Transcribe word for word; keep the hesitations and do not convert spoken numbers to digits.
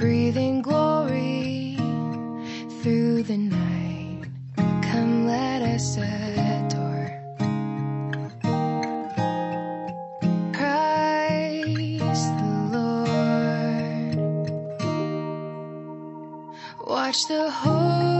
breathing glory through the night. Come, let us adore Christ the Lord. Watch the whole